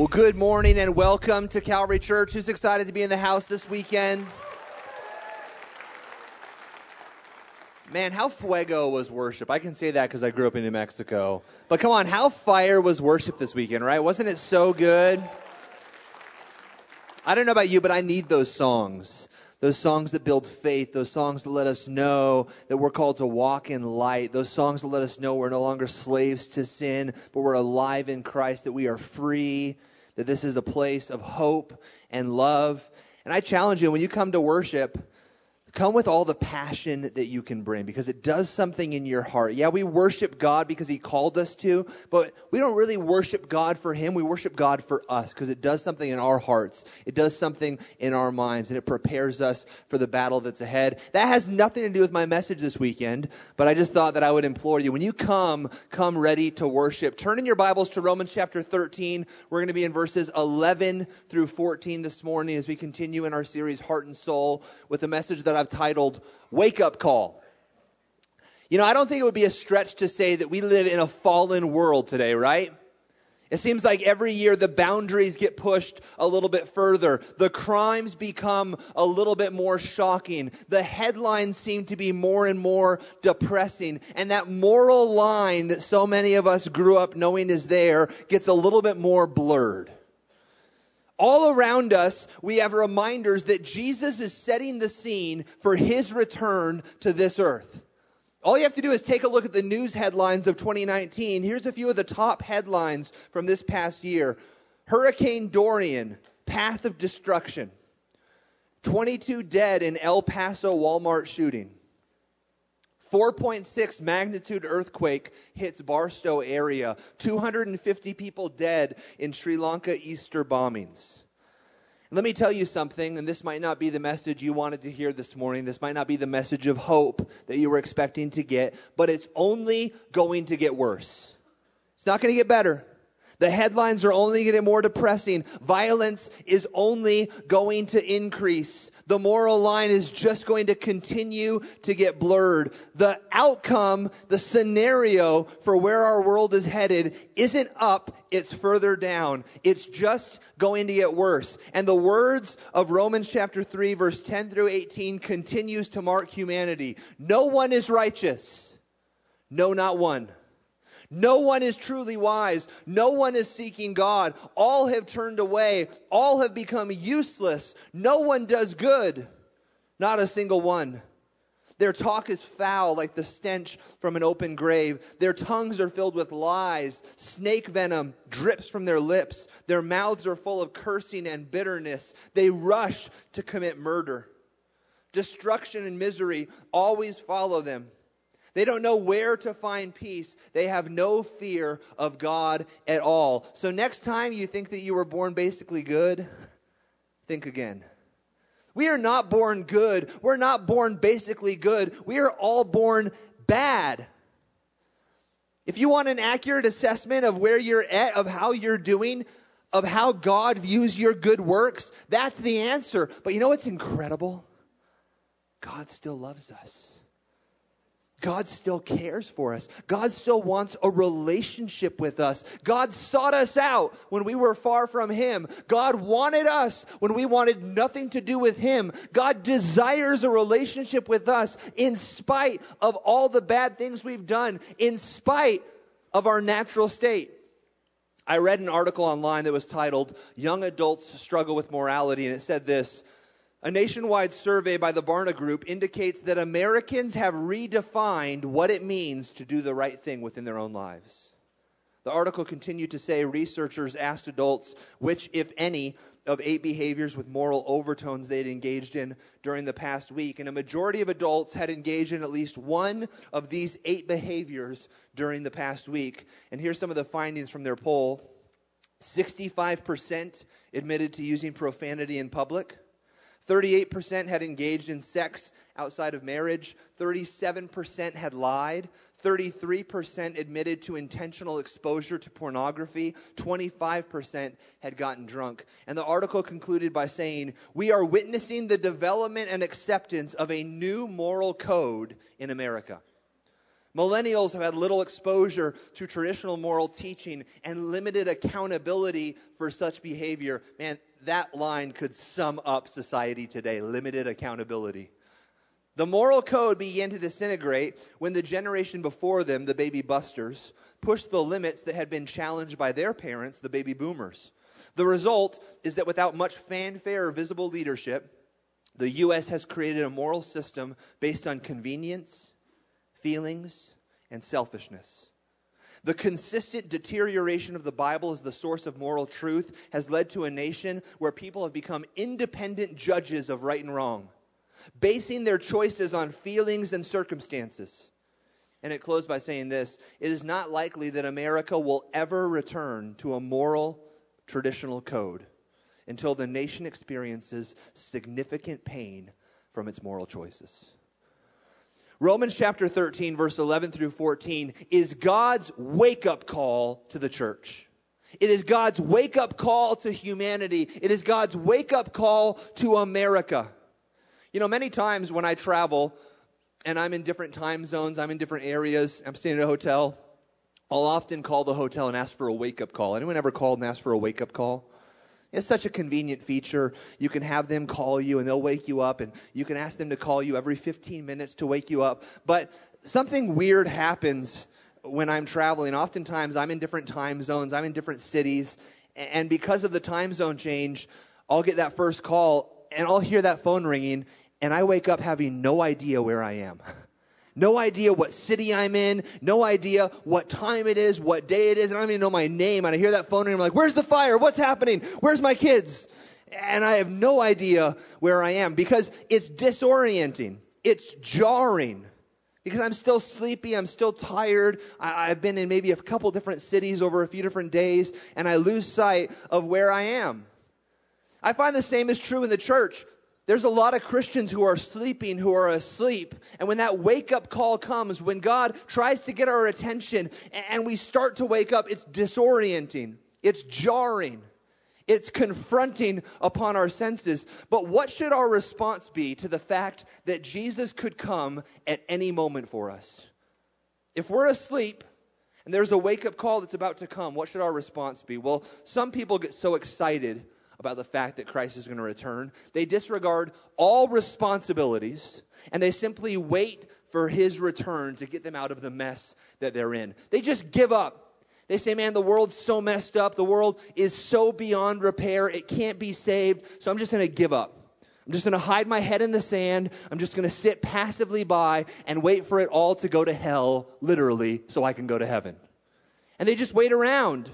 Well, good morning and welcome to Calvary Church. Who's excited to be in the house this weekend? Man, how fuego was worship? I can say that because I grew up in New Mexico. But come on, how fire was worship this weekend, right? Wasn't it so good? I don't know about you, but I need those songs. Those songs that build faith, those songs that let us know that we're called to walk in light, those songs that let us know we're no longer slaves to sin, but we're alive in Christ, that we are free, that this is a place of hope and love. And I challenge you, when you come to worship, come with all the passion that you can bring, because it does something in your heart. Yeah, we worship God because He called us to, but we don't really worship God for Him. We worship God for us because it does something in our hearts. It does something in our minds, and it prepares us for the battle that's ahead. That has nothing to do with my message this weekend, but I just thought that I would implore you, when you come ready to worship. Turn in your Bibles to Romans chapter 13. We're going to be in verses 11 through 14 this morning as we continue in our series, Heart and Soul, with a message that I've titled, Wake Up Call. You know, I don't think it would be a stretch to say that we live in a fallen world today, right? It seems like every year the boundaries get pushed a little bit further. The crimes become a little bit more shocking. The headlines seem to be more and more depressing. And that moral line that so many of us grew up knowing is there gets a little bit more blurred. All around us, we have reminders that Jesus is setting the scene for His return to this earth. All you have to do is take a look at the news headlines of 2019. Here's a few of the top headlines from this past year. Hurricane Dorian, path of destruction. 22 dead in El Paso Walmart shooting. 4.6 magnitude earthquake hits Barstow area. 250 people dead in Sri Lanka Easter bombings. Let me tell you something, and this might not be the message you wanted to hear this morning. This might not be the message of hope that you were expecting to get, but it's only going to get worse. It's not going to get better. The headlines are only going to get more depressing. Violence is only going to increase. The moral line is just going to continue to get blurred. The outcome, the scenario for where our world is headed isn't up, it's further down. It's just going to get worse. And the words of Romans chapter 3, verse 10 through 18 continues to mark humanity. No one is righteous. No, not one. No one is truly wise. No one is seeking God. All have turned away. All have become useless. No one does good. Not a single one. Their talk is foul like the stench from an open grave. Their tongues are filled with lies. Snake venom drips from their lips. Their mouths are full of cursing and bitterness. They rush to commit murder. Destruction and misery always follow them. They don't know where to find peace. They have no fear of God at all. So next time you think that you were born basically good, think again. We are not born good. We're not born basically good. We are all born bad. If you want an accurate assessment of where you're at, of how you're doing, of how God views your good works, that's the answer. But you know what's incredible? God still loves us. God still cares for us. God still wants a relationship with us. God sought us out when we were far from Him. God wanted us when we wanted nothing to do with Him. God desires a relationship with us in spite of all the bad things we've done, in spite of our natural state. I read an article online that was titled, Young Adults Struggle with Morality, and it said this: a nationwide survey by the Barna Group indicates that Americans have redefined what it means to do the right thing within their own lives. The article continued to say researchers asked adults which, if any, of 8 behaviors with moral overtones they'd engaged in during the past week. And a majority of adults had engaged in at least one of these 8 behaviors during the past week. And here's some of the findings from their poll. 65% admitted to using profanity in public. 38% had engaged in sex outside of marriage. 37% had lied. 33% admitted to intentional exposure to pornography. 25% had gotten drunk. And the article concluded by saying, we are witnessing the development and acceptance of a new moral code in America. Millennials have had little exposure to traditional moral teaching and limited accountability for such behavior. Man, that line could sum up society today, limited accountability. The moral code began to disintegrate when the generation before them, the baby busters, pushed the limits that had been challenged by their parents, the baby boomers. The result is that without much fanfare or visible leadership, the U.S. has created a moral system based on convenience, feelings, and selfishness. The consistent deterioration of the Bible as the source of moral truth has led to a nation where people have become independent judges of right and wrong, basing their choices on feelings and circumstances. And it closed by saying this: it is not likely that America will ever return to a moral traditional code until the nation experiences significant pain from its moral choices. Romans chapter 13, verse 11 through 14 is God's wake-up call to the church. It is God's wake-up call to humanity. It is God's wake-up call to America. You know, many times when I travel and I'm in different time zones, I'm in different areas, I'm staying at a hotel, I'll often call the hotel and ask for a wake-up call. Anyone ever called and asked for a wake-up call? It's such a convenient feature. You can have them call you and they'll wake you up, and you can ask them to call you every 15 minutes to wake you up. But something weird happens when I'm traveling. Oftentimes I'm in different time zones, I'm in different cities, and because of the time zone change, I'll get that first call and I'll hear that phone ringing, and I wake up having no idea where I am. No idea what city I'm in, no idea what time it is, what day it is. I don't even know my name. And I hear that phone and I'm like, where's the fire? What's happening? Where's my kids? And I have no idea where I am because it's disorienting. It's jarring because I'm still sleepy. I'm still tired. I've been in maybe a couple different cities over a few different days, and I lose sight of where I am. I find the same is true in the church. There's a lot of Christians who are sleeping, who are asleep. And when that wake-up call comes, when God tries to get our attention and we start to wake up, it's disorienting. It's jarring. It's confronting upon our senses. But what should our response be to the fact that Jesus could come at any moment for us? If we're asleep and there's a wake-up call that's about to come, what should our response be? Well, some people get so excited about the fact that Christ is going to return, they disregard all responsibilities, and they simply wait for his return to get them out of the mess that they're in. They just give up. They say, man, the world's so messed up. The world is so beyond repair. It can't be saved, so I'm just going to give up. I'm just going to hide my head in the sand. I'm just going to sit passively by and wait for it all to go to hell, literally, so I can go to heaven. And they just wait around.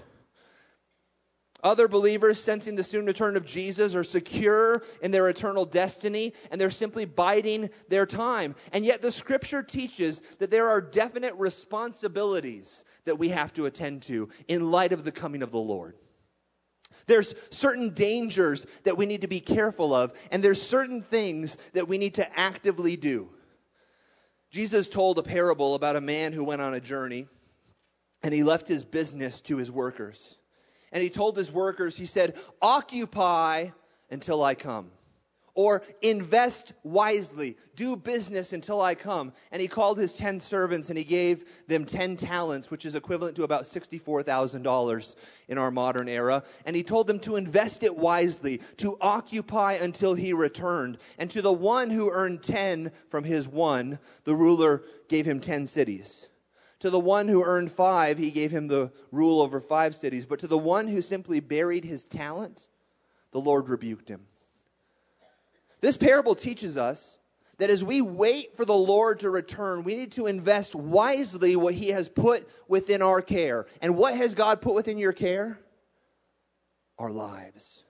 Other believers, sensing the soon return of Jesus, are secure in their eternal destiny, and they're simply biding their time. And yet the Scripture teaches that there are definite responsibilities that we have to attend to in light of the coming of the Lord. There's certain dangers that we need to be careful of, and there's certain things that we need to actively do. Jesus told a parable about a man who went on a journey, and he left his business to his workers. And he told his workers, he said, occupy until I come. Or invest wisely. Do business until I come. And he called his 10 servants and he gave them 10 talents, which is equivalent to about $64,000 in our modern era. And he told them to invest it wisely, to occupy until he returned. And to the one who earned 10 from his one, the ruler gave him 10 cities. To the one who earned 5, he gave him the rule over 5 cities. But to the one who simply buried his talent, the Lord rebuked him. This parable teaches us that as we wait for the Lord to return, we need to invest wisely what he has put within our care. And what has God put within your care? Our lives.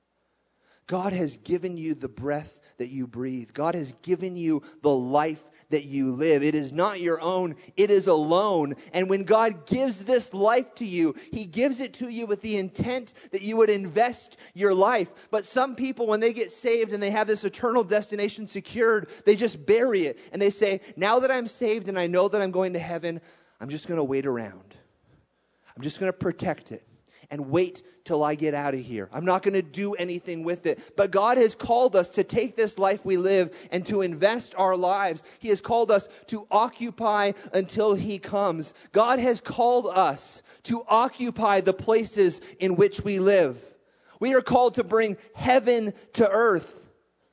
God has given you the breath that you breathe. God has given you the life that you live. It is not your own. It is a loan. And when God gives this life to you, he gives it to you with the intent that you would invest your life. But some people, when they get saved and they have this eternal destination secured, they just bury it. And they say, now that I'm saved and I know that I'm going to heaven, I'm just going to wait around. I'm just going to protect it. and wait till I get out of here. I'm not going to do anything with it. But God has called us to take this life we live and to invest our lives. He has called us to occupy until He comes. God has called us to occupy the places in which we live. We are called to bring heaven to earth.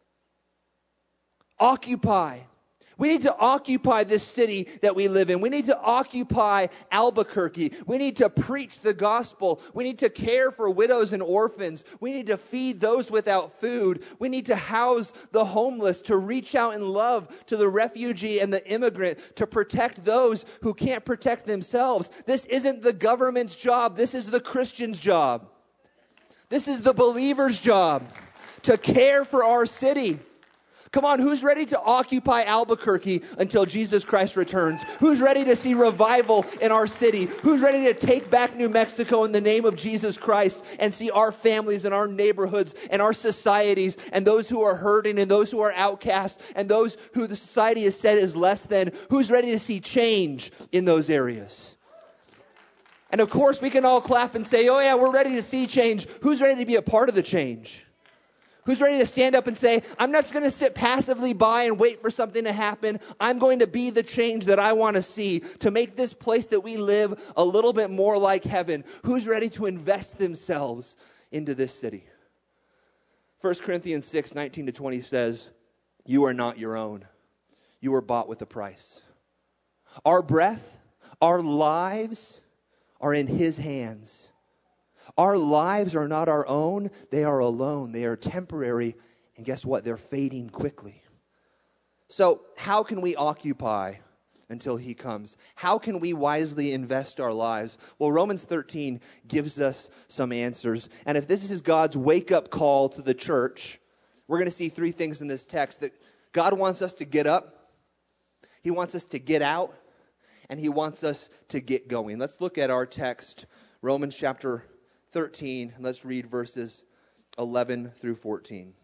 Occupy. We need to occupy this city that we live in. We need to occupy Albuquerque. We need to preach the gospel. We need to care for widows and orphans. We need to feed those without food. We need to house the homeless, to reach out in love to the refugee and the immigrant, to protect those who can't protect themselves. This isn't the government's job. This is the Christian's job. This is the believer's job, to care for our city. Come on, who's ready to occupy Albuquerque until Jesus Christ returns? Who's ready to see revival in our city? Who's ready to take back New Mexico in the name of Jesus Christ and see our families and our neighborhoods and our societies and those who are hurting and those who are outcast and those who the society has said is less than? Who's ready to see change in those areas? And of course, we can all clap and say, oh yeah, we're ready to see change. Who's ready to be a part of the change? Who's ready to stand up and say, I'm not just going to sit passively by and wait for something to happen. I'm going to be the change that I want to see to make this place that we live a little bit more like heaven. Who's ready to invest themselves into this city? 1 Corinthians 6:19-20 says, you are not your own. You were bought with a price. Our breath, our lives are in His hands. Our lives are not our own. They are alone. They are temporary. And guess what? They're fading quickly. So how can we occupy until He comes? How can we wisely invest our lives? Well, Romans 13 gives us some answers. And if this is God's wake-up call to the church, we're going to see three things in this text. That God wants us to get up, He wants us to get out, and He wants us to get going. Let's look at our text, Romans chapter 13, and let's read verses 11 through 14.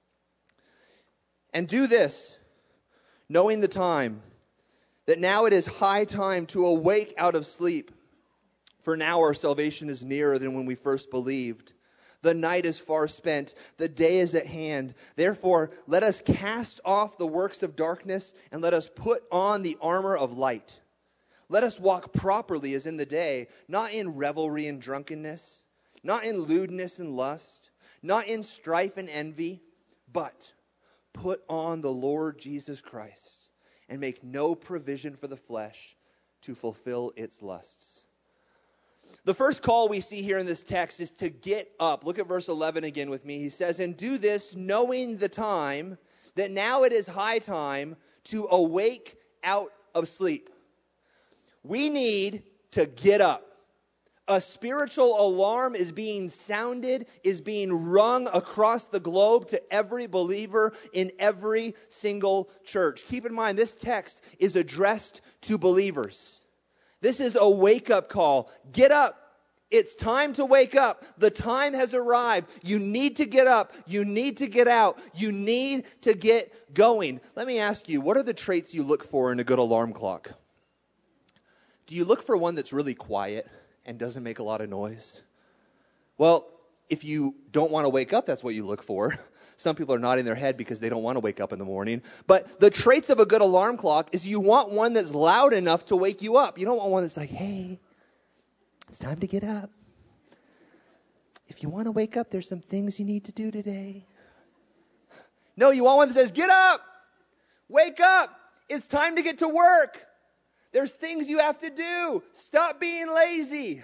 And do this, knowing the time, that now it is high time to awake out of sleep. For now our salvation is nearer than when we first believed. The night is far spent, the day is at hand. Therefore, let us cast off the works of darkness, and let us put on the armor of light. Let us walk properly as in the day, not in revelry and drunkenness, not in lewdness and lust, not in strife and envy, but put on the Lord Jesus Christ and make no provision for the flesh to fulfill its lusts. The first call we see here in this text is to get up. Look at verse 11 again with me. He says, and do this knowing the time, that now it is high time to awake out of sleep. We need to get up. A spiritual alarm is being sounded, is being rung across the globe to every believer in every single church. Keep in mind, this text is addressed to believers. This is a wake-up call. Get up. It's time to wake up. The time has arrived. You need to get up. You need to get out. You need to get going. Let me ask you, what are the traits you look for in a good alarm clock? Do you look for one that's really quiet and doesn't make a lot of noise? Well, if you don't want to wake up, that's what you look for. Some people are nodding their head because they don't want to wake up in the morning. But the traits of a good alarm clock is you want one that's loud enough to wake you up. You don't want one that's like, hey, it's time to get up. If you want to wake up, there's some things you need to do today. No, you want one that says, get up, wake up. It's time to get to work. There's things you have to do. Stop being lazy.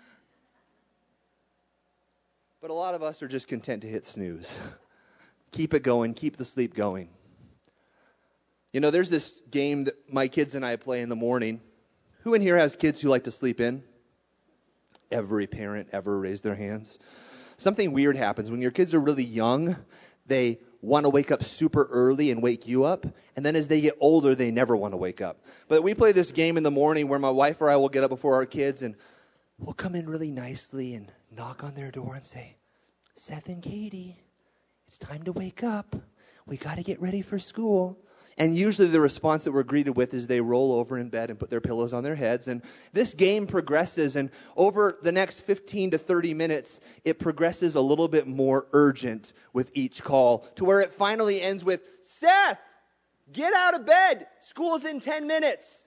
But a lot of us are just content to hit snooze. Keep it going. Keep the sleep going. You know, there's this game that my kids and I play in the morning. Who in here has kids who like to sleep in? Every parent ever raised their hands. Something weird happens. When your kids are really young, they want to wake up super early and wake you up. And then as they get older, they never want to wake up. But we play this game in the morning where my wife or I will get up before our kids and we'll come in really nicely and knock on their door and say, Seth and Katie, it's time to wake up. We got to get ready for school. And usually the response that we're greeted with is they roll over in bed and put their pillows on their heads. And this game progresses, and over the next 15 to 30 minutes, it progresses a little bit more urgent with each call, to where it finally ends with, Seth, get out of bed. School's in 10 minutes.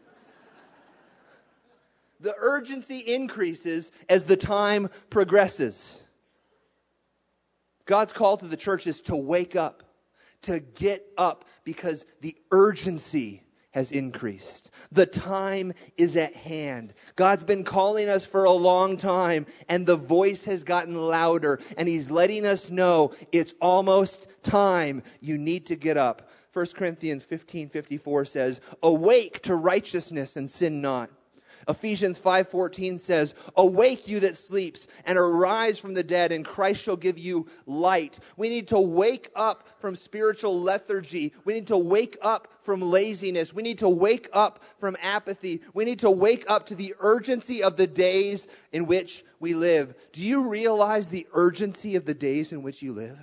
The urgency increases as the time progresses. God's call to the church is to wake up, to get up, because the urgency has increased. The time is at hand. God's been calling us for a long time, and the voice has gotten louder, and he's letting us know it's almost time. You need to get up. 1 Corinthians 15:54 says, awake to righteousness and sin not. Ephesians 5:14 says, awake you that sleeps, and arise from the dead, and Christ shall give you light. We need to wake up from spiritual lethargy. We need to wake up from laziness. We need to wake up from apathy. We need to wake up to the urgency of the days in which we live. Do you realize the urgency of the days in which you live?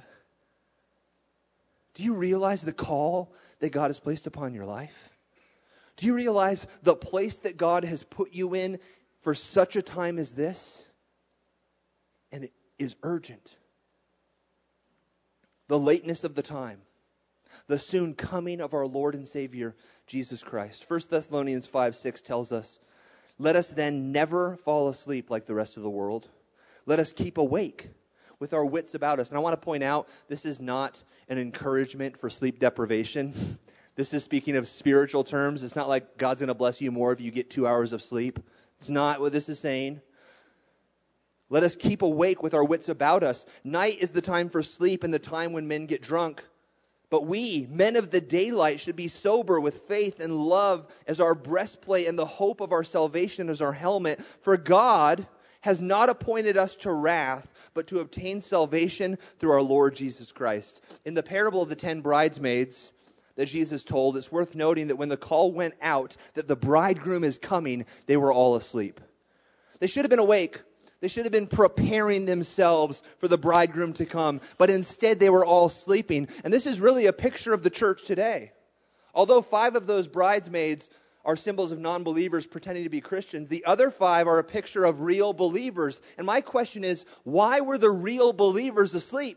Do you realize the call that God has placed upon your life? Do you realize the place that God has put you in for such a time as this? And it is urgent. The lateness of the time. The soon coming of our Lord and Savior, Jesus Christ. 1 Thessalonians 5:6 tells us, let us then never fall asleep like the rest of the world. Let us keep awake with our wits about us. And I want to point out, this is not an encouragement for sleep deprivation. This is speaking of spiritual terms. It's not like God's going to bless you more if you get 2 hours of sleep. It's not what this is saying. Let us keep awake with our wits about us. Night is the time for sleep and the time when men get drunk. But we, men of the daylight, should be sober with faith and love as our breastplate and the hope of our salvation as our helmet. For God has not appointed us to wrath, but to obtain salvation through our Lord Jesus Christ. In the parable of the 10 bridesmaids that Jesus told, it's worth noting that when the call went out that the bridegroom is coming, they were all asleep. They should have been awake. They should have been preparing themselves for the bridegroom to come, but instead they were all sleeping. And this is really a picture of the church today. Although 5 of those bridesmaids are symbols of non-believers pretending to be Christians, the other 5 are a picture of real believers. And my question is, why were the real believers asleep?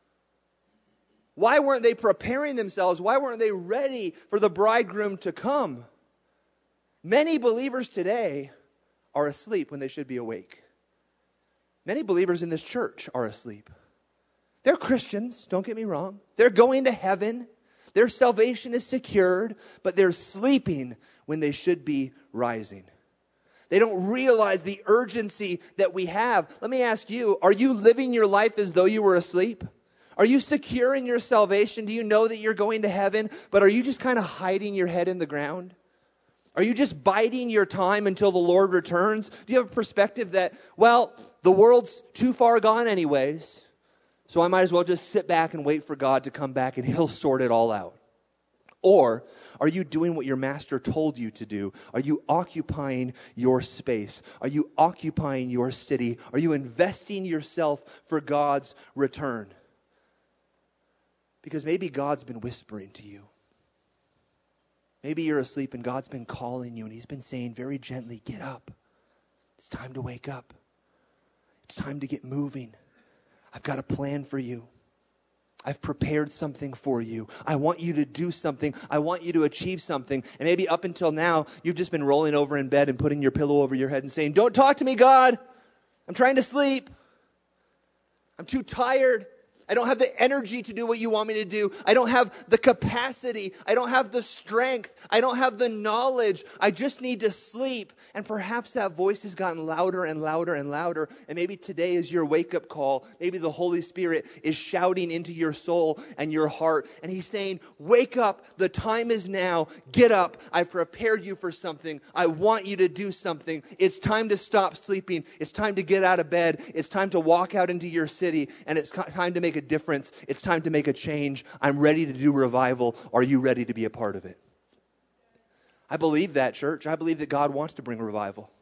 Why weren't they preparing themselves? Why weren't they ready for the bridegroom to come? Many believers today are asleep when they should be awake. Many believers in this church are asleep. They're Christians, don't get me wrong. They're going to heaven. Their salvation is secured, but they're sleeping when they should be rising. They don't realize the urgency that we have. Let me ask you, are you living your life as though you were asleep? Are you secure in your salvation? Do you know that you're going to heaven, but are you just kind of hiding your head in the ground? Are you just biding your time until the Lord returns? Do you have a perspective that, well, the world's too far gone anyways, so I might as well just sit back and wait for God to come back and he'll sort it all out? Or are you doing what your master told you to do? Are you occupying your space? Are you occupying your city? Are you investing yourself for God's return? Because maybe God's been whispering to you. Maybe you're asleep and God's been calling you and he's been saying very gently, get up. It's time to wake up. It's time to get moving. I've got a plan for you. I've prepared something for you. I want you to do something. I want you to achieve something. And maybe up until now, you've just been rolling over in bed and putting your pillow over your head and saying, don't talk to me, God. I'm trying to sleep. I'm too tired. I don't have the energy to do what you want me to do. I don't have the capacity. I don't have the strength. I don't have the knowledge. I just need to sleep. And perhaps that voice has gotten louder and louder and louder. And maybe today is your wake-up call. Maybe the Holy Spirit is shouting into your soul and your heart. And he's saying, wake up. The time is now. Get up. I've prepared you for something. I want you to do something. It's time to stop sleeping. It's time to get out of bed. It's time to walk out into your city. And it's time to make a difference. It's time to make a change. I'm ready to do revival. Are you ready to be a part of it? I believe that, church. I believe that God wants to bring revival.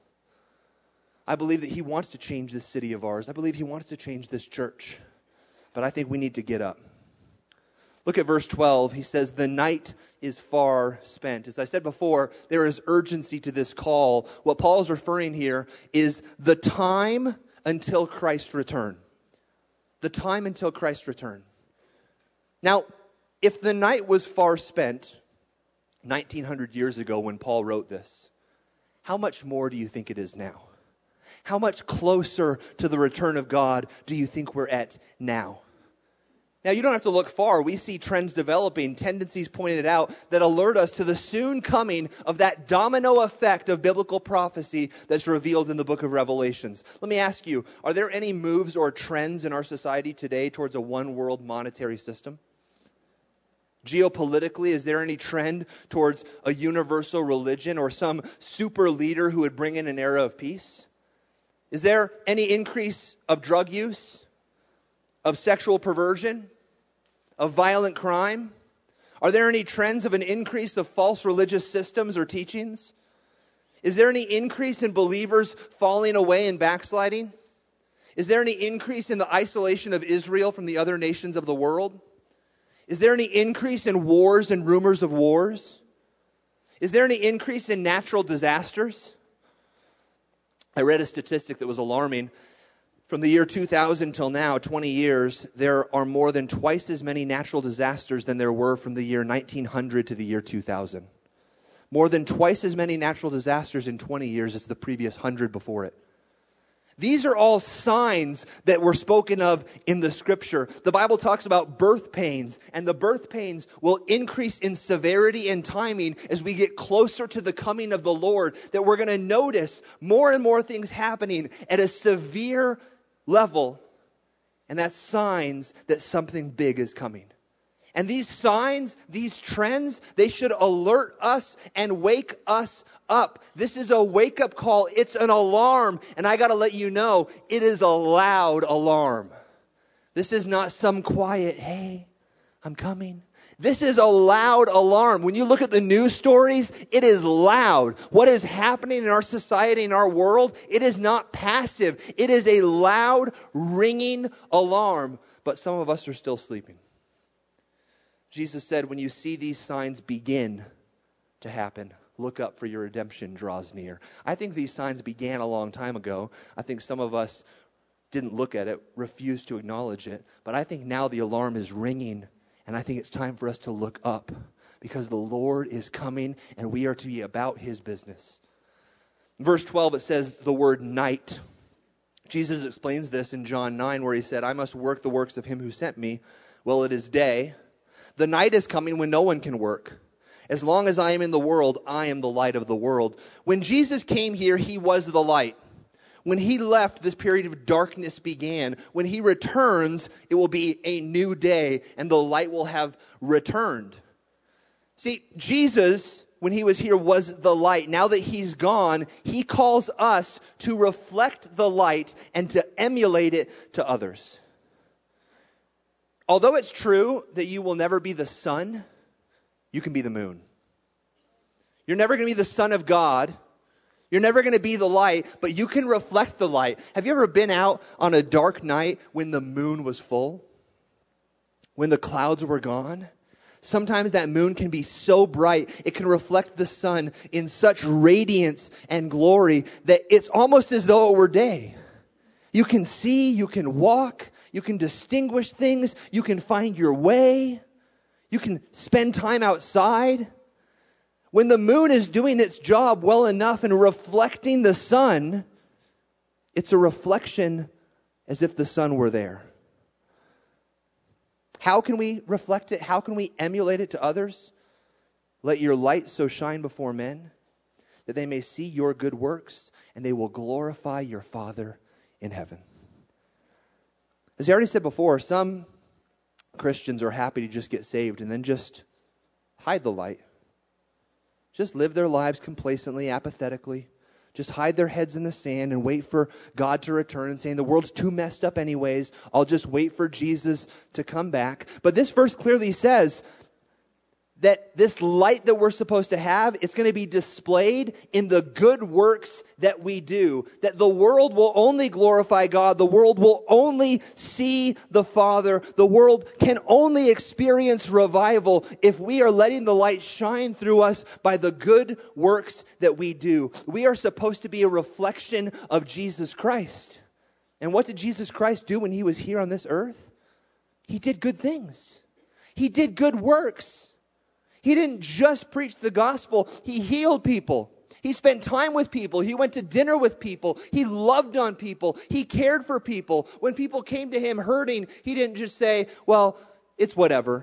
I believe that he wants to change this city of ours. I believe he wants to change this church. But I think we need to get up. Look at verse 12. He says, the night is far spent. As I said before, there is urgency to this call. What Paul is referring here is the time until Christ's return. The time until Christ's return. Now, if the night was far spent 1900 years ago when Paul wrote this, how much more do you think it is now? How much closer to the return of God do you think we're at now? Now, you don't have to look far. We see trends developing, tendencies pointed out that alert us to the soon coming of that domino effect of biblical prophecy that's revealed in the book of Revelations. Let me ask you, are there any moves or trends in our society today towards a one-world monetary system? Geopolitically, is there any trend towards a universal religion or some super leader who would bring in an era of peace? Is there any increase of drug use, of sexual perversion, of violent crime? Are there any trends of an increase of false religious systems or teachings? Is there any increase in believers falling away and backsliding? Is there any increase in the isolation of Israel from the other nations of the world? Is there any increase in wars and rumors of wars? Is there any increase in natural disasters? I read a statistic that was alarming. From the year 2000 till now, 20 years, there are more than twice as many natural disasters than there were from the year 1900 to the year 2000. More than twice as many natural disasters in 20 years as the previous 100 before it. These are all signs that were spoken of in the scripture. The Bible talks about birth pains, and the birth pains will increase in severity and timing as we get closer to the coming of the Lord, that we're going to notice more and more things happening at a severe level, and that's signs that something big is coming. And these signs, these trends, they should alert us and wake us up. This is a wake-up call. It's an alarm. And I got to let you know, it is a loud alarm. This is not some quiet, hey, I'm coming. This is a loud alarm. When you look at the news stories, it is loud. What is happening in our society, in our world, it is not passive. It is a loud, ringing alarm. But some of us are still sleeping. Jesus said, when you see these signs begin to happen, look up, for your redemption draws near. I think these signs began a long time ago. I think some of us didn't look at it, refused to acknowledge it. But I think now the alarm is ringing, and I think it's time for us to look up, because the Lord is coming, and we are to be about his business. In verse 12, it says the word night. Jesus explains this in John 9, where he said, I must work the works of him who sent me. Well, it is day. The night is coming when no one can work. As long as I am in the world, I am the light of the world. When Jesus came here, he was the light. When he left, this period of darkness began. When he returns, it will be a new day, and the light will have returned. See, Jesus, when he was here, was the light. Now that he's gone, he calls us to reflect the light and to emulate it to others. Although it's true that you will never be the sun, you can be the moon. You're never going to be the Son of God. You're never going to be the light, but you can reflect the light. Have you ever been out on a dark night when the moon was full? When the clouds were gone? Sometimes that moon can be so bright, it can reflect the sun in such radiance and glory that it's almost as though it were day. You can see, you can walk, you can distinguish things, you can find your way, you can spend time outside. When the moon is doing its job well enough and reflecting the sun, it's a reflection as if the sun were there. How can we reflect it? How can we emulate it to others? Let your light so shine before men that they may see your good works and they will glorify your Father in heaven. As I already said before, some Christians are happy to just get saved and then just hide the light. Just live their lives complacently, apathetically. Just hide their heads in the sand and wait for God to return and saying, the world's too messed up anyways. I'll just wait for Jesus to come back. But this verse clearly says, that this light that we're supposed to have, it's going to be displayed in the good works that we do. That the world will only glorify God. The world will only see the Father. The world can only experience revival if we are letting the light shine through us by the good works that we do. We are supposed to be a reflection of Jesus Christ. And what did Jesus Christ do when he was here on this earth? He did good things. He did good works. He didn't just preach the gospel. He healed people. He spent time with people. He went to dinner with people. He loved on people. He cared for people. When people came to him hurting, he didn't just say, well, it's whatever.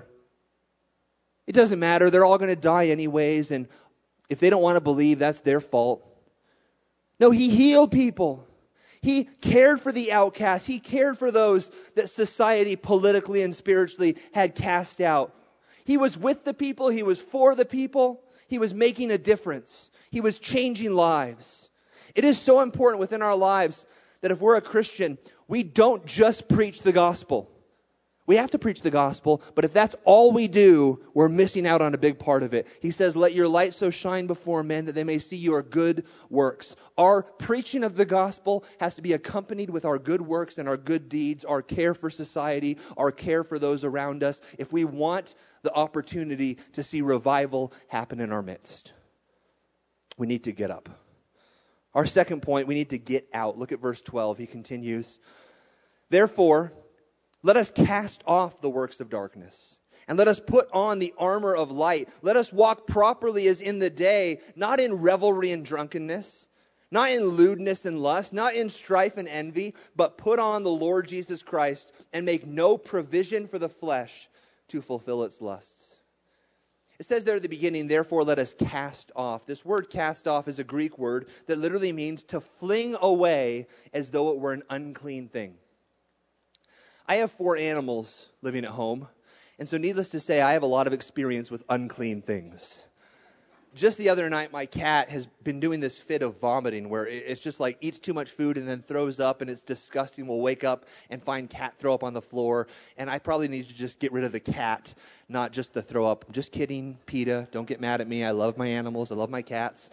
It doesn't matter. They're all going to die anyways. And if they don't want to believe, that's their fault. No, he healed people. He cared for the outcast. He cared for those that society politically and spiritually had cast out. He was with the people. He was for the people. He was making a difference. He was changing lives. It is so important within our lives that if we're a Christian, we don't just preach the gospel. We have to preach the gospel, but if that's all we do, we're missing out on a big part of it. He says, let your light so shine before men that they may see your good works. Our preaching of the gospel has to be accompanied with our good works and our good deeds, our care for society, our care for those around us, if we want the opportunity to see revival happen in our midst. We need to get up. Our second point, we need to get out. Look at verse 12. He continues, therefore, let us cast off the works of darkness, and let us put on the armor of light. Let us walk properly as in the day, not in revelry and drunkenness, not in lewdness and lust, not in strife and envy, but put on the Lord Jesus Christ and make no provision for the flesh to fulfill its lusts. It says there at the beginning, therefore let us cast off. This word cast off is a Greek word that literally means to fling away as though it were an unclean thing. I have 4 animals living at home, and so needless to say, I have a lot of experience with unclean things. Just the other night, my cat has been doing this fit of vomiting where it's just like eats too much food and then throws up, and it's disgusting. We'll wake up and find cat throw up on the floor, and I probably need to just get rid of the cat, not just the throw up. I'm just kidding, PETA. Don't get mad at me. I love my animals. I love my cats.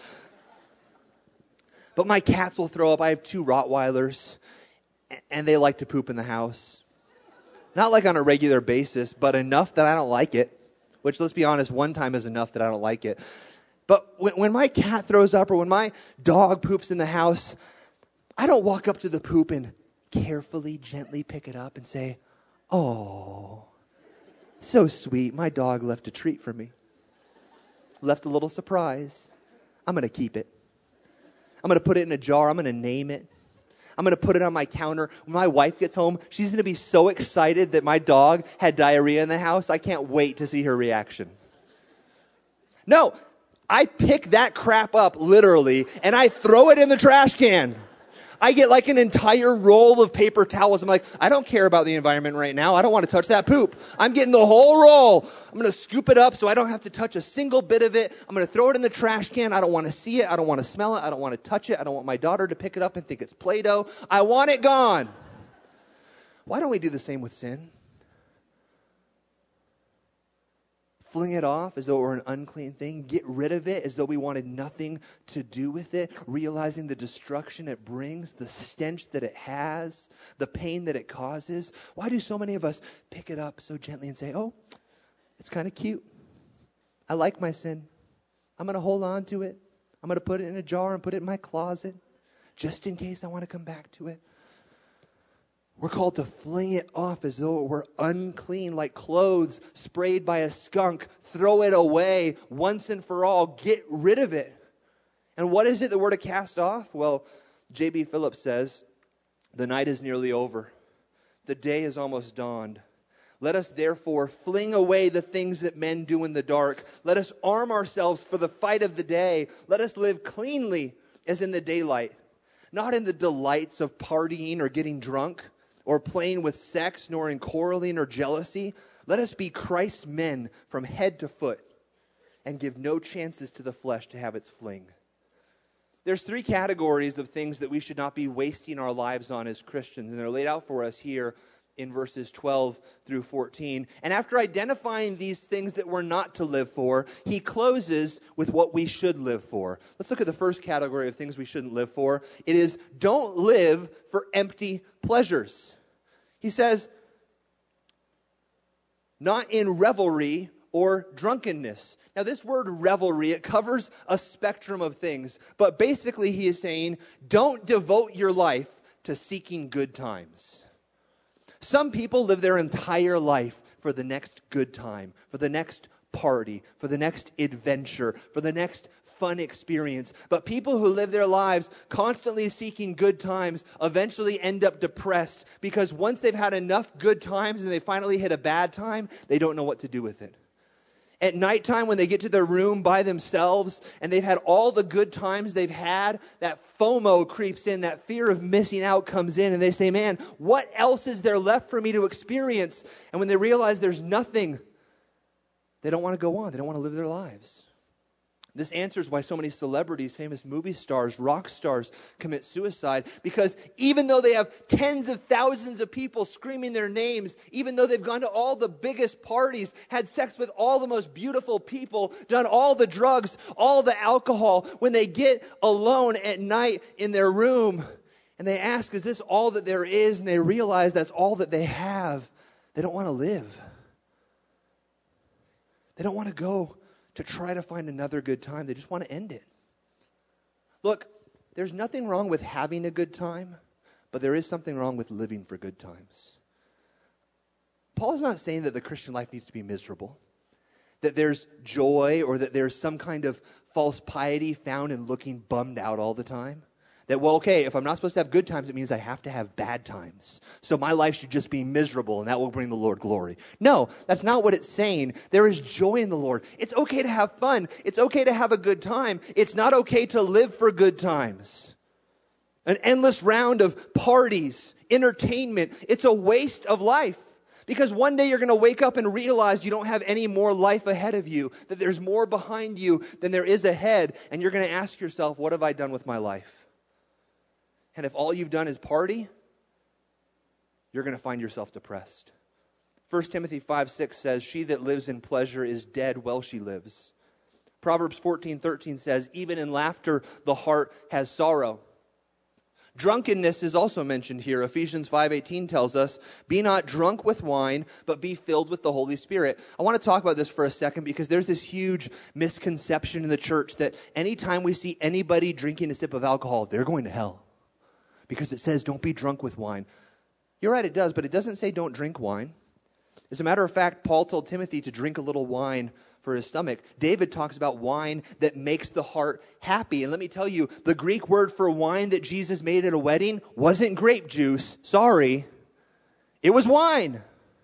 But my cats will throw up. I have 2 Rottweilers, and they like to poop in the house. Not like on a regular basis, but enough that I don't like it. Which, let's be honest, one time is enough that I don't like it. But when my cat throws up or when my dog poops in the house, I don't walk up to the poop and carefully, gently pick it up and say, oh, so sweet. My dog left a treat for me. Left a little surprise. I'm going to keep it. I'm going to put it in a jar. I'm going to name it. I'm going to put it on my counter. When my wife gets home, she's going to be so excited that my dog had diarrhea in the house. I can't wait to see her reaction. No, I pick that crap up literally, and I throw it in the trash can. I get like an entire roll of paper towels. I'm like, I don't care about the environment right now. I don't want to touch that poop. I'm getting the whole roll. I'm going to scoop it up so I don't have to touch a single bit of it. I'm going to throw it in the trash can. I don't want to see it. I don't want to smell it. I don't want to touch it. I don't want my daughter to pick it up and think it's Play-Doh. I want it gone. Why don't we do the same with sin? Fling it off as though it were an unclean thing. Get rid of it as though we wanted nothing to do with it. Realizing the destruction it brings, the stench that it has, the pain that it causes. Why do so many of us pick it up so gently and say, oh, it's kind of cute. I like my sin. I'm going to hold on to it. I'm going to put it in a jar and put it in my closet just in case I want to come back to it. We're called to fling it off as though it were unclean, like clothes sprayed by a skunk. Throw it away once and for all. Get rid of it. And what is it that we're to cast off? Well, J.B. Phillips says, the night is nearly over. The day is almost dawned. Let us therefore fling away the things that men do in the dark. Let us arm ourselves for the fight of the day. Let us live cleanly as in the daylight, not in the delights of partying or getting drunk, or playing with sex, nor in quarreling or jealousy. Let us be Christ's men from head to foot and give no chances to the flesh to have its fling. There's 3 categories of things that we should not be wasting our lives on as Christians, and they're laid out for us here in verses 12 through 14. And after identifying these things that we're not to live for, he closes with what we should live for. Let's look at the first category of things we shouldn't live for. It is, don't live for empty pleasures. He says, not in revelry or drunkenness. Now, this word revelry, it covers a spectrum of things. But basically, he is saying, don't devote your life to seeking good times. Some people live their entire life for the next good time, for the next party, for the next adventure, for the next fun experience. But people who live their lives constantly seeking good times eventually end up depressed because once they've had enough good times and they finally hit a bad time, they don't know what to do with it. At nighttime, when they get to their room by themselves and they've had all the good times they've had, that FOMO creeps in, that fear of missing out comes in, and they say, man, what else is there left for me to experience? And when they realize there's nothing, they don't want to go on. They don't want to live their lives. This answers why so many celebrities, famous movie stars, rock stars commit suicide, because even though they have tens of thousands of people screaming their names, even though they've gone to all the biggest parties, had sex with all the most beautiful people, done all the drugs, all the alcohol, when they get alone at night in their room and they ask, is this all that there is? And they realize that's all that they have. They don't want to live. They don't want to go to try to find another good time. They just want to end it. Look, there's nothing wrong with having a good time, but there is something wrong with living for good times. Paul is not saying that the Christian life needs to be miserable, that there's joy or that there's some kind of false piety found in looking bummed out all the time. That, well, okay, if I'm not supposed to have good times, it means I have to have bad times. So my life should just be miserable, and that will bring the Lord glory. No, that's not what it's saying. There is joy in the Lord. It's okay to have fun. It's okay to have a good time. It's not okay to live for good times. An endless round of parties, entertainment, it's a waste of life. Because one day you're going to wake up and realize you don't have any more life ahead of you, that there's more behind you than there is ahead, and you're going to ask yourself, what have I done with my life? And if all you've done is party, you're going to find yourself depressed. 1 Timothy 5:6 says, she that lives in pleasure is dead while she lives. Proverbs 14:13 says, even in laughter the heart has sorrow. Drunkenness is also mentioned here. Ephesians 5:18 tells us, be not drunk with wine, but be filled with the Holy Spirit. I want to talk about this for a second because there's this huge misconception in the church that anytime we see anybody drinking a sip of alcohol, they're going to hell. Because it says, don't be drunk with wine. You're right, it does, but it doesn't say don't drink wine. As a matter of fact, Paul told Timothy to drink a little wine for his stomach. David talks about wine that makes the heart happy. And let me tell you, the Greek word for wine that Jesus made at a wedding wasn't grape juice. Sorry. It was wine.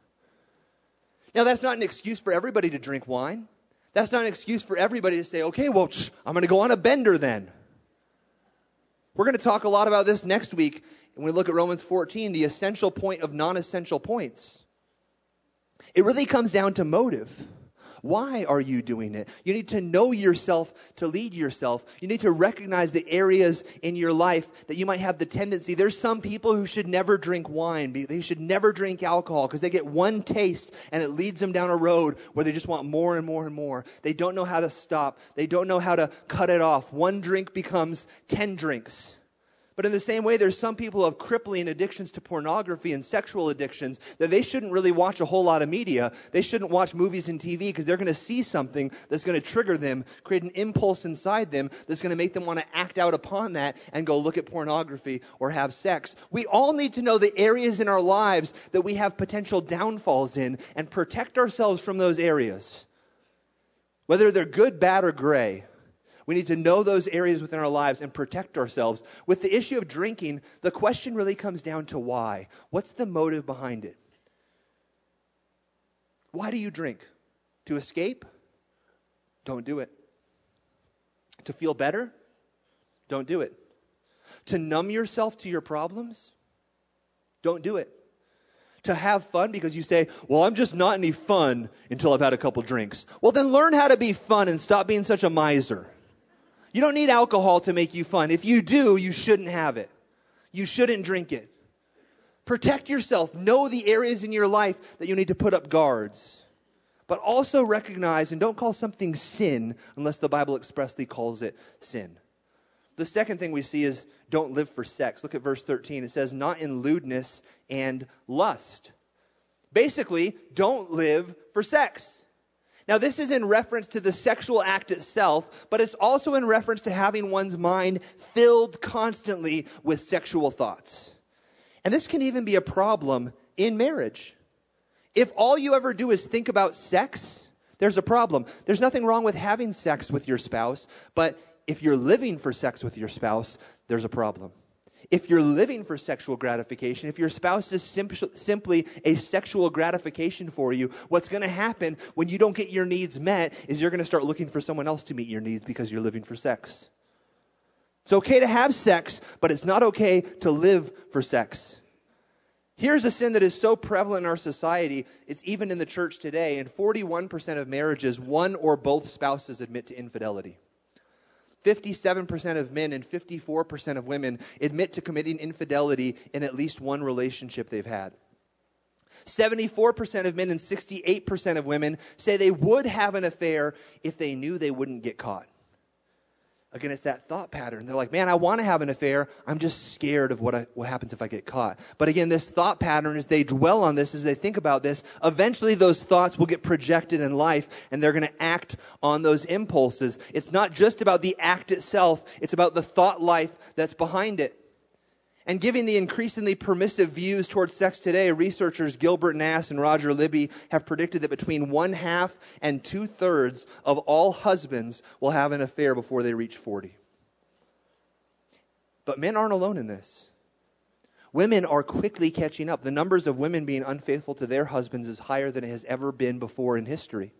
Now, that's not an excuse for everybody to drink wine. That's not an excuse for everybody to say, okay, well, I'm going to go on a bender then. We're going to talk a lot about this next week when we look at Romans 14, the essential point of non-essential points. It really comes down to motive. Why are you doing it? You need to know yourself to lead yourself. You need to recognize the areas in your life that you might have the tendency. There's some people who should never drink wine. They should never drink alcohol because they get one taste and it leads them down a road where they just want more and more and more. They don't know how to stop. They don't know how to cut it off. One drink becomes 10 drinks. But in the same way, there's some people who have crippling addictions to pornography and sexual addictions that they shouldn't really watch a whole lot of media. They shouldn't watch movies and TV because they're going to see something that's going to trigger them, create an impulse inside them that's going to make them want to act out upon that and go look at pornography or have sex. We all need to know the areas in our lives that we have potential downfalls in and protect ourselves from those areas. Whether they're good, bad, or gray. We need to know those areas within our lives and protect ourselves. With the issue of drinking, the question really comes down to why. What's the motive behind it? Why do you drink? To escape? Don't do it. To feel better? Don't do it. To numb yourself to your problems? Don't do it. To have fun because you say, well, I'm just not any fun until I've had a couple drinks. Well, then learn how to be fun and stop being such a miser. You don't need alcohol to make you fun. If you do, you shouldn't have it. You shouldn't drink it. Protect yourself. Know the areas in your life that you need to put up guards. But also recognize and don't call something sin unless the Bible expressly calls it sin. The second thing we see is don't live for sex. Look at verse 13. It says, not in lewdness and lust. Basically, don't live for sex. Now, this is in reference to the sexual act itself, but it's also in reference to having one's mind filled constantly with sexual thoughts. And this can even be a problem in marriage. If all you ever do is think about sex, there's a problem. There's nothing wrong with having sex with your spouse, but if you're living for sex with your spouse, there's a problem. If you're living for sexual gratification, if your spouse is simply a sexual gratification for you, what's going to happen when you don't get your needs met is you're going to start looking for someone else to meet your needs because you're living for sex. It's okay to have sex, but it's not okay to live for sex. Here's a sin that is so prevalent in our society, it's even in the church today. In 41% of marriages, one or both spouses admit to infidelity. 57% of men and 54% of women admit to committing infidelity in at least one relationship they've had. 74% of men and 68% of women say they would have an affair if they knew they wouldn't get caught. Again, it's that thought pattern. They're like, man, I want to have an affair. I'm just scared of what happens if I get caught. But again, this thought pattern, as they dwell on this, as they think about this, eventually those thoughts will get projected in life, and they're going to act on those impulses. It's not just about the act itself. It's about the thought life that's behind it. And given the increasingly permissive views towards sex today, researchers Gilbert Nass and Roger Libby have predicted that between 1/2 and 2/3 of all husbands will have an affair before they reach 40. But men aren't alone in this. Women are quickly catching up. The numbers of women being unfaithful to their husbands is higher than it has ever been before in history.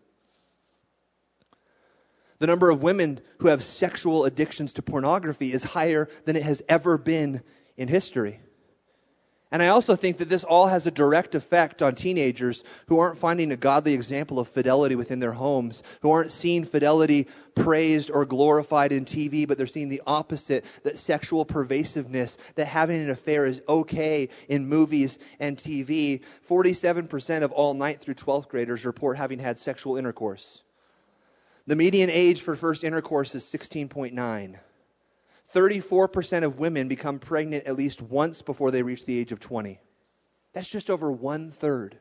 The number of women who have sexual addictions to pornography is higher than it has ever been in history. And I also think that this all has a direct effect on teenagers who aren't finding a godly example of fidelity within their homes, who aren't seeing fidelity praised or glorified in TV, but they're seeing the opposite, that sexual pervasiveness, that having an affair is okay in movies and TV. 47% of all 9th through 12th graders report having had sexual intercourse. The median age for first intercourse is 16.9. 34% of women become pregnant at least once before they reach the age of 20. That's just over 1/3.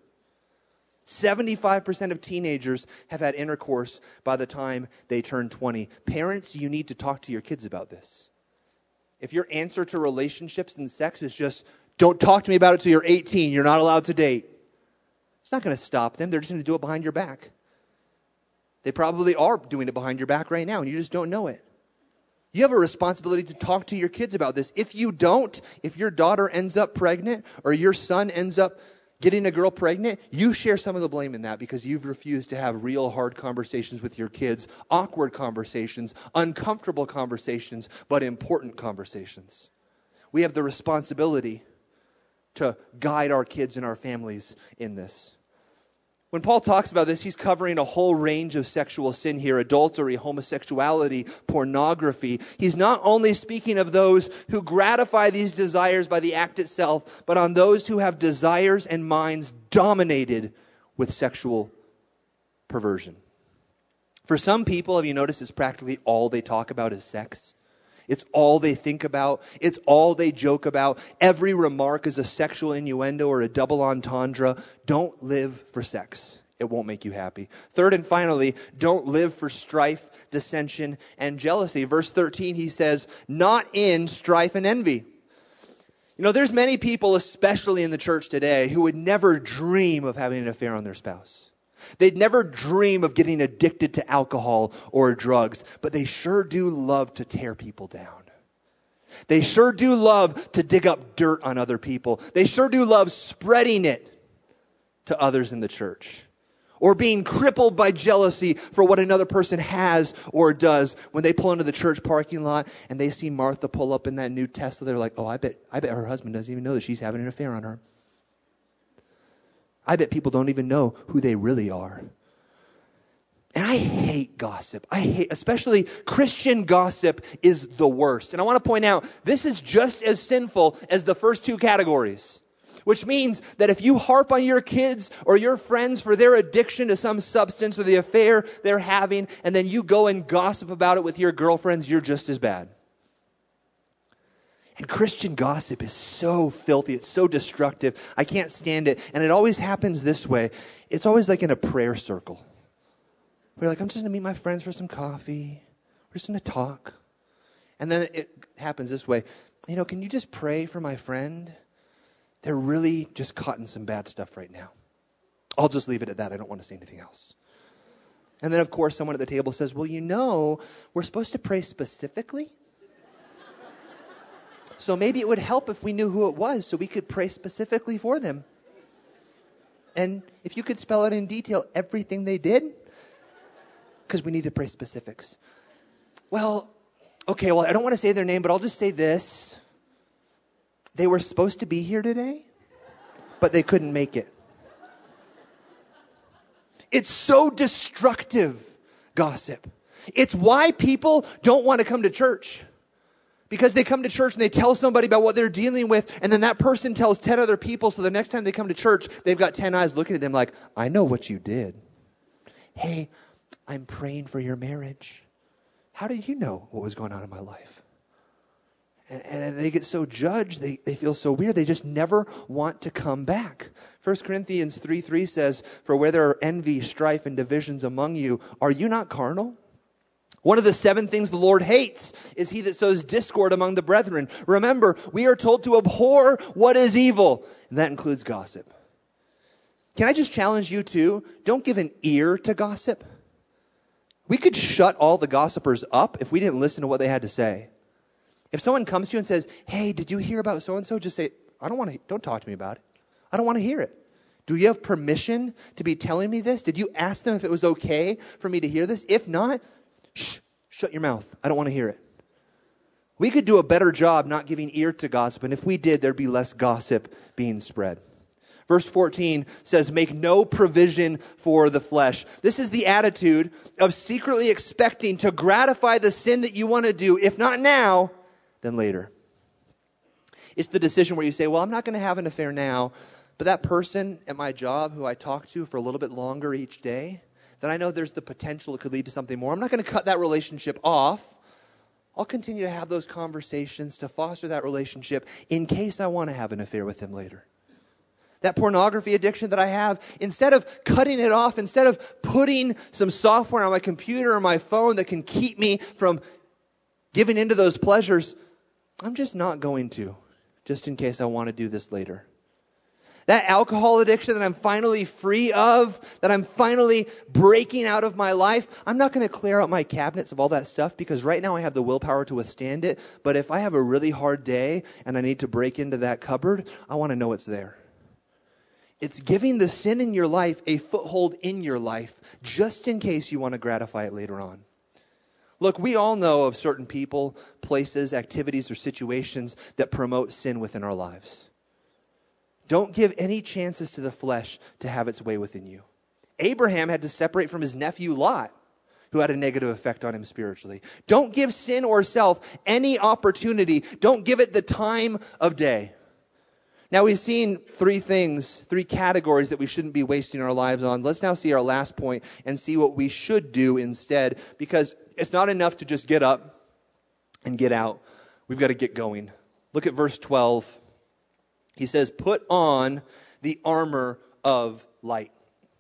75% of teenagers have had intercourse by the time they turn 20. Parents, you need to talk to your kids about this. If your answer to relationships and sex is just, don't talk to me about it till you're 18, you're not allowed to date, it's not going to stop them. They're just going to do it behind your back. They probably are doing it behind your back right now, and you just don't know it. You have a responsibility to talk to your kids about this. If you don't, if your daughter ends up pregnant or your son ends up getting a girl pregnant, you share some of the blame in that because you've refused to have real hard conversations with your kids, awkward conversations, uncomfortable conversations, but important conversations. We have the responsibility to guide our kids and our families in this. When Paul talks about this, he's covering a whole range of sexual sin here: adultery, homosexuality, pornography. He's not only speaking of those who gratify these desires by the act itself, but on those who have desires and minds dominated with sexual perversion. For some people, have you noticed, it's practically all they talk about is sex? It's all they think about. It's all they joke about. Every remark is a sexual innuendo or a double entendre. Don't live for sex. It won't make you happy. Third and finally, don't live for strife, dissension, and jealousy. Verse 13, he says, not in strife and envy. You know, there's many people, especially in the church today, who would never dream of having an affair on their spouse. They'd never dream of getting addicted to alcohol or drugs, but they sure do love to tear people down. They sure do love to dig up dirt on other people. They sure do love spreading it to others in the church, or being crippled by jealousy for what another person has or does. When they pull into the church parking lot and they see Martha pull up in that new Tesla, they're like, oh, I bet her husband doesn't even know that she's having an affair on her. I bet people don't even know who they really are. And I hate gossip. Especially Christian gossip is the worst. And I want to point out, this is just as sinful as the first two categories. Which means that if you harp on your kids or your friends for their addiction to some substance or the affair they're having, and then you go and gossip about it with your girlfriends, you're just as bad. And Christian gossip is so filthy. It's so destructive. I can't stand it. And it always happens this way. It's always like in a prayer circle. We're like, I'm just going to meet my friends for some coffee. We're just going to talk. And then it happens this way. Can you just pray for my friend? They're really just caught in some bad stuff right now. I'll just leave it at that. I don't want to say anything else. And then, of course, someone at the table says, well, we're supposed to pray specifically. So maybe it would help if we knew who it was so we could pray specifically for them. And if you could spell out in detail everything they did, because we need to pray specifics. Well, I don't want to say their name, but I'll just say this. They were supposed to be here today, but they couldn't make it. It's so destructive, gossip. It's why people don't want to come to church. Because they come to church and they tell somebody about what they're dealing with, and then that person tells 10 other people, so the next time they come to church, they've got 10 eyes looking at them like, I know what you did. Hey, I'm praying for your marriage. How did you know what was going on in my life? And they get so judged, they feel so weird, they just never want to come back. 1 Corinthians 3:3 says, for where there are envy, strife, and divisions among you, are you not carnal? One of the 7 things the Lord hates is he that sows discord among the brethren. Remember, we are told to abhor what is evil, and that includes gossip. Can I just challenge you too? Don't give an ear to gossip. We could shut all the gossipers up if we didn't listen to what they had to say. If someone comes to you and says, hey, did you hear about so-and-so? Just say, don't talk to me about it. I don't want to hear it. Do you have permission to be telling me this? Did you ask them if it was okay for me to hear this? If not, shut your mouth. I don't want to hear it. We could do a better job not giving ear to gossip, and if we did, there'd be less gossip being spread. Verse 14 says, make no provision for the flesh. This is the attitude of secretly expecting to gratify the sin that you want to do, if not now, then later. It's the decision where you say, well, I'm not going to have an affair now, but that person at my job who I talk to for a little bit longer each day, then I know there's the potential it could lead to something more. I'm not going to cut that relationship off. I'll continue to have those conversations to foster that relationship in case I want to have an affair with him later. That pornography addiction that I have, instead of cutting it off, instead of putting some software on my computer or my phone that can keep me from giving into those pleasures, I'm just not going to, just in case I want to do this later. That alcohol addiction that I'm finally free of, that I'm finally breaking out of my life, I'm not going to clear out my cabinets of all that stuff because right now I have the willpower to withstand it. But if I have a really hard day and I need to break into that cupboard, I want to know it's there. It's giving the sin in your life a foothold in your life just in case you want to gratify it later on. Look, we all know of certain people, places, activities, or situations that promote sin within our lives. Don't give any chances to the flesh to have its way within you. Abraham had to separate from his nephew Lot, who had a negative effect on him spiritually. Don't give sin or self any opportunity. Don't give it the time of day. Now we've seen 3 categories that we shouldn't be wasting our lives on. Let's now see our last point and see what we should do instead, because it's not enough to just get up and get out. We've got to get going. Look at verse 12. He says, put on the armor of light.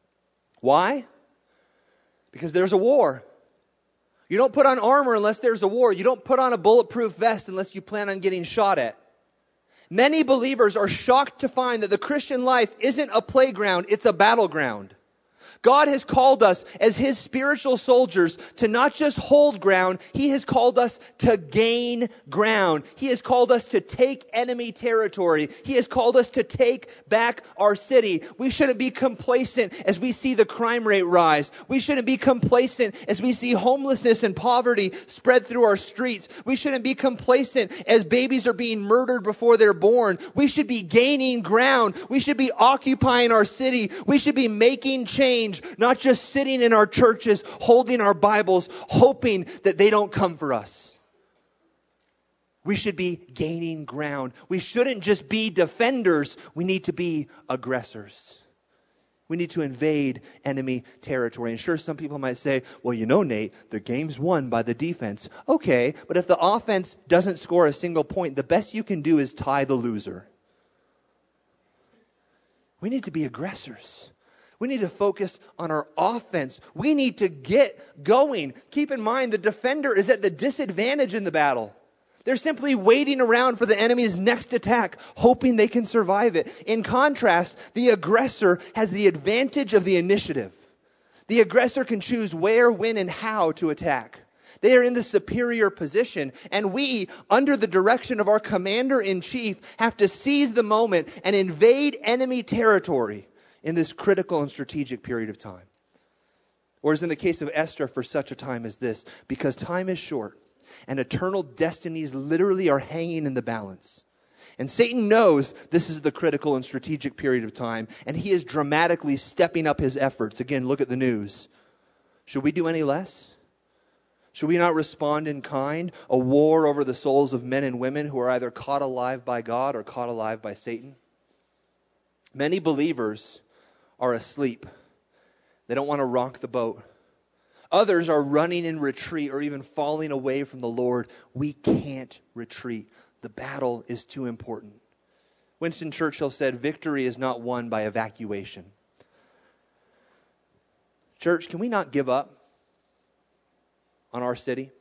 Why? Because there's a war. You don't put on armor unless there's a war. You don't put on a bulletproof vest unless you plan on getting shot at. Many believers are shocked to find that the Christian life isn't a playground, it's a battleground. God has called us as his spiritual soldiers to not just hold ground, he has called us to gain ground. He has called us to take enemy territory. He has called us to take back our city. We shouldn't be complacent as we see the crime rate rise. We shouldn't be complacent as we see homelessness and poverty spread through our streets. We shouldn't be complacent as babies are being murdered before they're born. We should be gaining ground. We should be occupying our city. We should be making change. Not just sitting in our churches, holding our Bibles, hoping that they don't come for us. We should be gaining ground. We shouldn't just be defenders. We need to be aggressors. We need to invade enemy territory. And sure, some people might say, well, you know, Nate, the game's won by the defense. Okay, but if the offense doesn't score a single point, the best you can do is tie the loser. We need to be aggressors. We need to focus on our offense. We need to get going. Keep in mind, the defender is at the disadvantage in the battle. They're simply waiting around for the enemy's next attack, hoping they can survive it. In contrast, the aggressor has the advantage of the initiative. The aggressor can choose where, when, and how to attack. They are in the superior position, and we, under the direction of our commander-in-chief, have to seize the moment and invade enemy territory in this critical and strategic period of time. Or as in the case of Esther, for such a time as this, because time is short, and eternal destinies literally are hanging in the balance. And Satan knows this is the critical and strategic period of time, and he is dramatically stepping up his efforts. Again, look at the news. Should we do any less? Should we not respond in kind? A war over the souls of men and women who are either caught alive by God or caught alive by Satan? Many believers are asleep. They don't want to rock the boat. Others are running in retreat or even falling away from the Lord. We can't retreat. The battle is too important. Winston Churchill said, victory is not won by evacuation. Church, can we not give up on our city?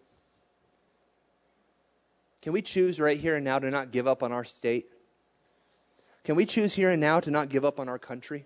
Can we choose right here and now to not give up on our state? Can we choose here and now to not give up on our country?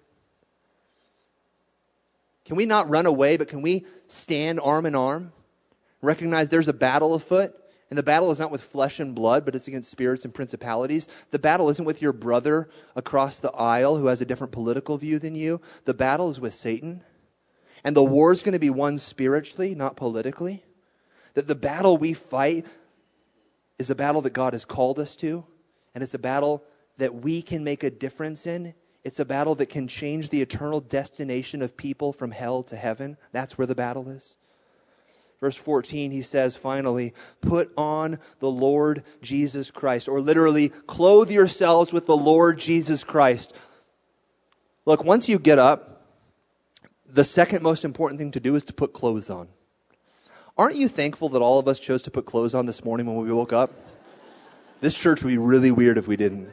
Can we not run away, but can we stand arm in arm? Recognize there's a battle afoot, and the battle is not with flesh and blood, but it's against spirits and principalities. The battle isn't with your brother across the aisle who has a different political view than you. The battle is with Satan. And the war is going to be won spiritually, not politically. That the battle we fight is a battle that God has called us to, and it's a battle that we can make a difference in. It's a battle that can change the eternal destination of people from hell to heaven. That's where the battle is. Verse 14, he says, finally, put on the Lord Jesus Christ, or literally, clothe yourselves with the Lord Jesus Christ. Look, once you get up, the second most important thing to do is to put clothes on. Aren't you thankful that all of us chose to put clothes on this morning when we woke up? This church would be really weird if we didn't.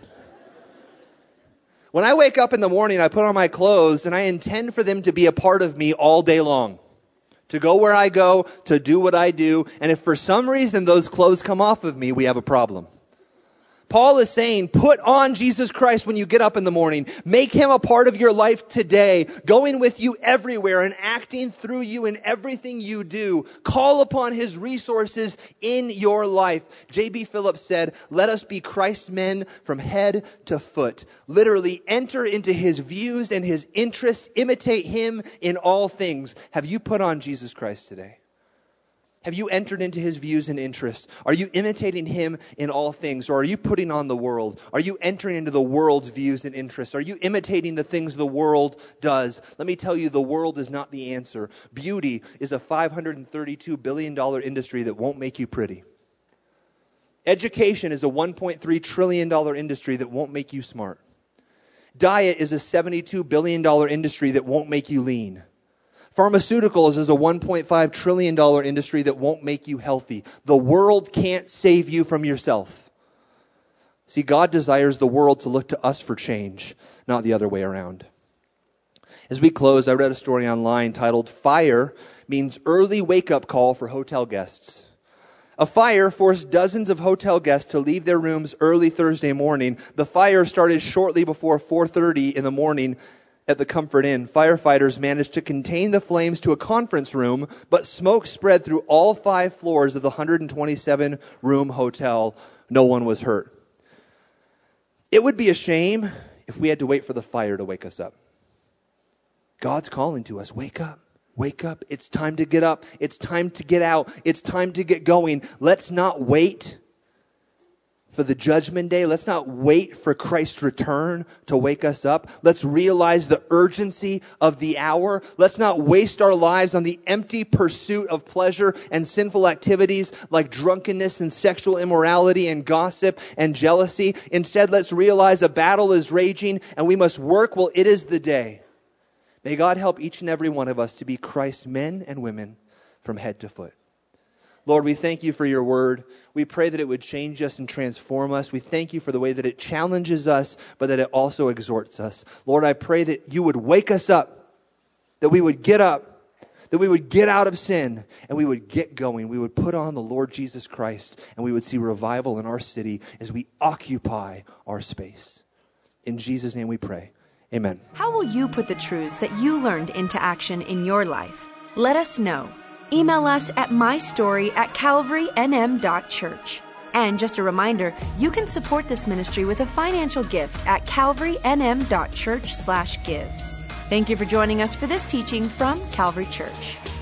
When I wake up in the morning, I put on my clothes, and I intend for them to be a part of me all day long. To go where I go, to do what I do, and if for some reason those clothes come off of me, we have a problem. Paul is saying, put on Jesus Christ when you get up in the morning. Make him a part of your life today, going with you everywhere and acting through you in everything you do. Call upon his resources in your life. J.B. Phillips said, let us be Christ's men from head to foot. Literally, enter into his views and his interests. Imitate him in all things. Have you put on Jesus Christ today? Have you entered into his views and interests? Are you imitating him in all things? Or are you putting on the world? Are you entering into the world's views and interests? Are you imitating the things the world does? Let me tell you, the world is not the answer. Beauty is a $532 billion industry that won't make you pretty. Education is a $1.3 trillion industry that won't make you smart. Diet is a $72 billion industry that won't make you lean. Pharmaceuticals is a $1.5 trillion industry that won't make you healthy. The world can't save you from yourself. See, God desires the world to look to us for change, not the other way around. As we close, I read a story online titled, Fire Means Early Wake-Up Call for Hotel Guests. A fire forced dozens of hotel guests to leave their rooms early Thursday morning. The fire started shortly before 4:30 in the morning at the Comfort Inn. Firefighters managed to contain the flames to a conference room, but smoke spread through all 5 floors of the 127-room hotel. No one was hurt. It would be a shame if we had to wait for the fire to wake us up. God's calling to us, wake up. Wake up. It's time to get up. It's time to get out. It's time to get going. Let's not wait for for the judgment day. Let's not wait for Christ's return to wake us up. Let's realize the urgency of the hour. Let's not waste our lives on the empty pursuit of pleasure and sinful activities like drunkenness and sexual immorality and gossip and jealousy. Instead, let's realize a battle is raging and we must work while it is the day. May God help each and every one of us to be Christ's men and women from head to foot. Lord, we thank you for your word. We pray that it would change us and transform us. We thank you for the way that it challenges us, but that it also exhorts us. Lord, I pray that you would wake us up, that we would get up, that we would get out of sin, and we would get going. We would put on the Lord Jesus Christ, and we would see revival in our city as we occupy our space. In Jesus' name we pray. Amen. How will you put the truths that you learned into action in your life? Let us know. Email us at mystory@calvarynm.church. And just a reminder, you can support this ministry with a financial gift at calvarynm.church/give. Thank you for joining us for this teaching from Calvary Church.